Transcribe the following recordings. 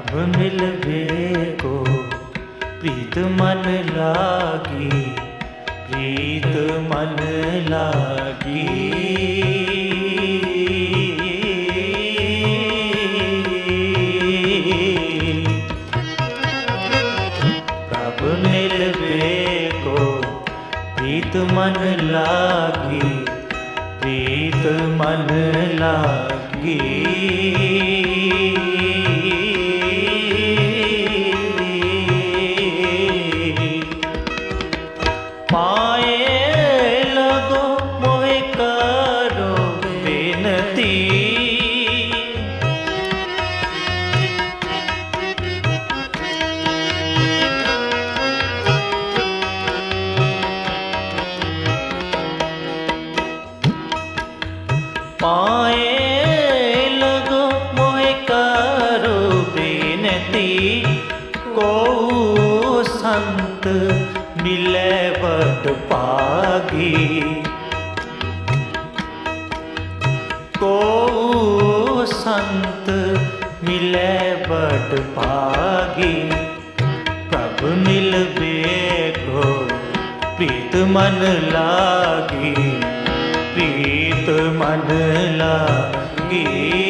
प्रभ मिलबे को प्रीत मन लागी, प्रीत मन लागी। प्रभ मिलबे को प्रीत मन लागी, प्रीत मन लागी। पाए लगो मोहे करो बेनती, पाए लगो मोहे करो बेनती। को संत मिले बड़ पागी, को संत मिले बड़ पागी। प्रभ मिलबे को प्रीत मन लागी, प्रीत मन लागी।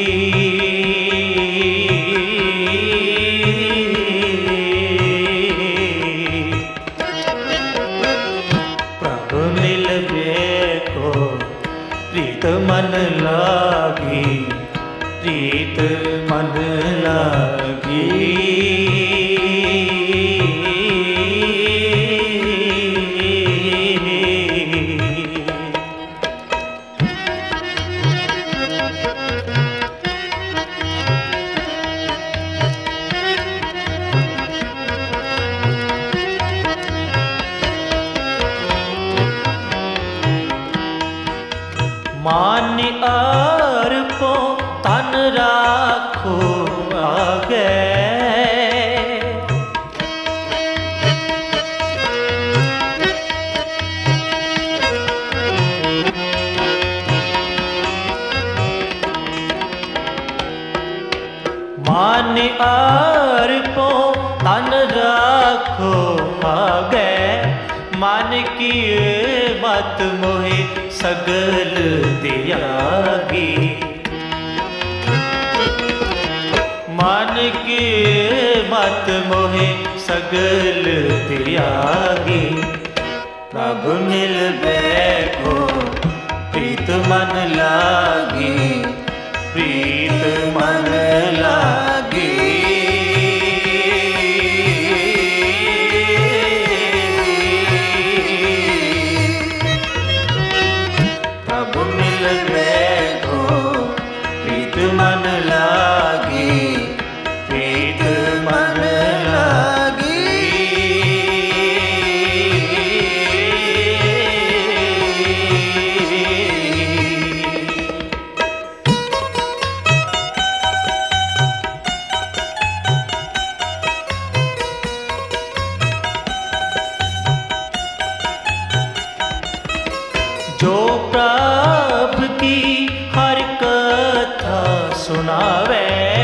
प्रभ मिलबे को प्रीत मन लागी, प्रीत मन लागी। मान अर्पो तन राखो आगे, मान अर्पो तन राखो आगे। मान की मत मोहे सगल त्यागी, मान की मत मोहे सगल त्यागी। प्रभ मिलबे को प्रीत मन लागी, प्रीत मन लागी। प्रभ मिलबे को प्रीत मन लागी, प्रीत मन लागी। जो प्रभ की हर कथा सुनावे,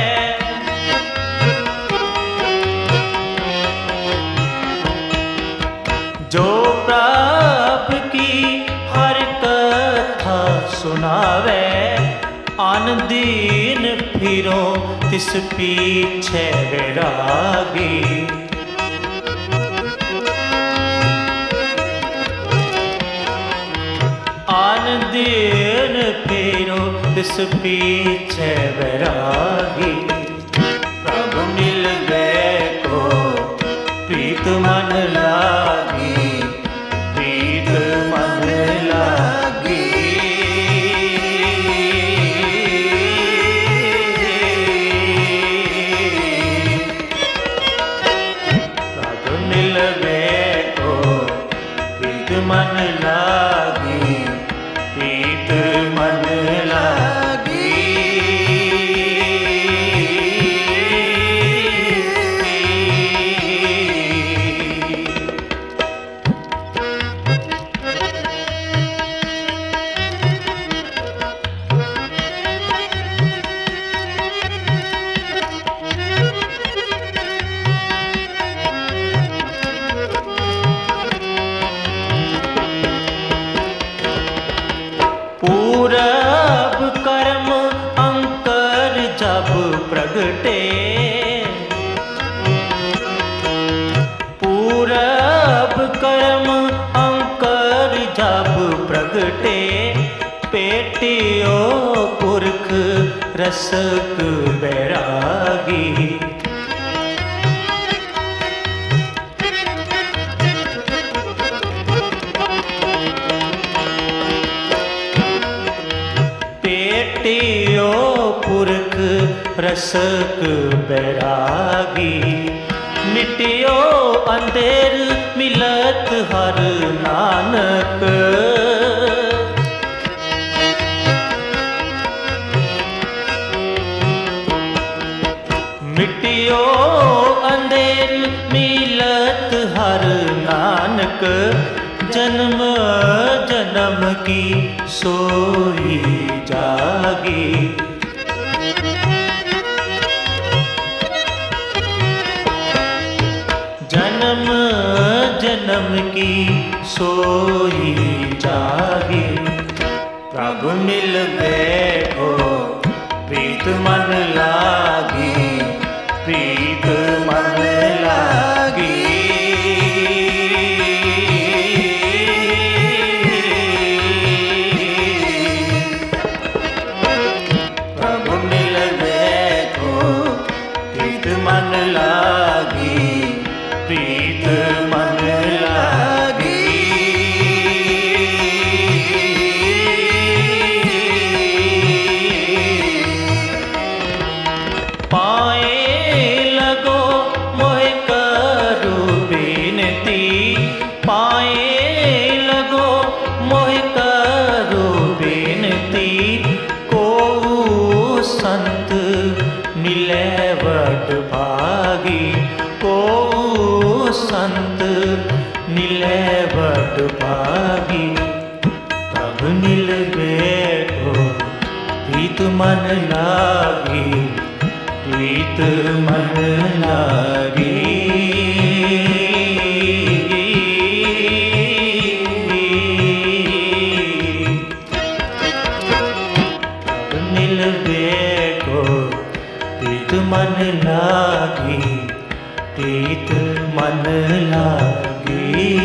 जो प्रभ की हर कथा सुनावे। आन दीन फिरो तिस पीछे वैरागी, आन दीन फिरो तिस पीछे वैरागी। प्रभ मिलबे को प्रीत मन लागी, प्रीत मन लागी। प्रभ मिलबे को प्रीत मन लागी, प्रीत मन लागी। प्रगटे पूरब कर्म अंकर जब प्रगटे पेटियो पुरख रसक बैरागी पेटियो पुरख रसक बैरागी मिटियो अंधेर मिलत हर नानक मिटियो अंधेर मिलत हर नानक जन्म जन्म की सोई जागी जन्म जन्म की सोई जागी प्रभु मिल बैठो प्रीत मन लागी प्रीत मन लागी प्रभु मिल बैठो प्रीत मन लागी प्रीत मन लागी पाए लगो मोहे करो बेनती पाए लगो मोहे करो बेनती को संत मिले वट भागी को संत मिले वट भागी तब मिल बैठो प्रीत मन लागी प्रीत मन लागी तब मिल बैठो प्रीत मन लागी प्रीत मन लागी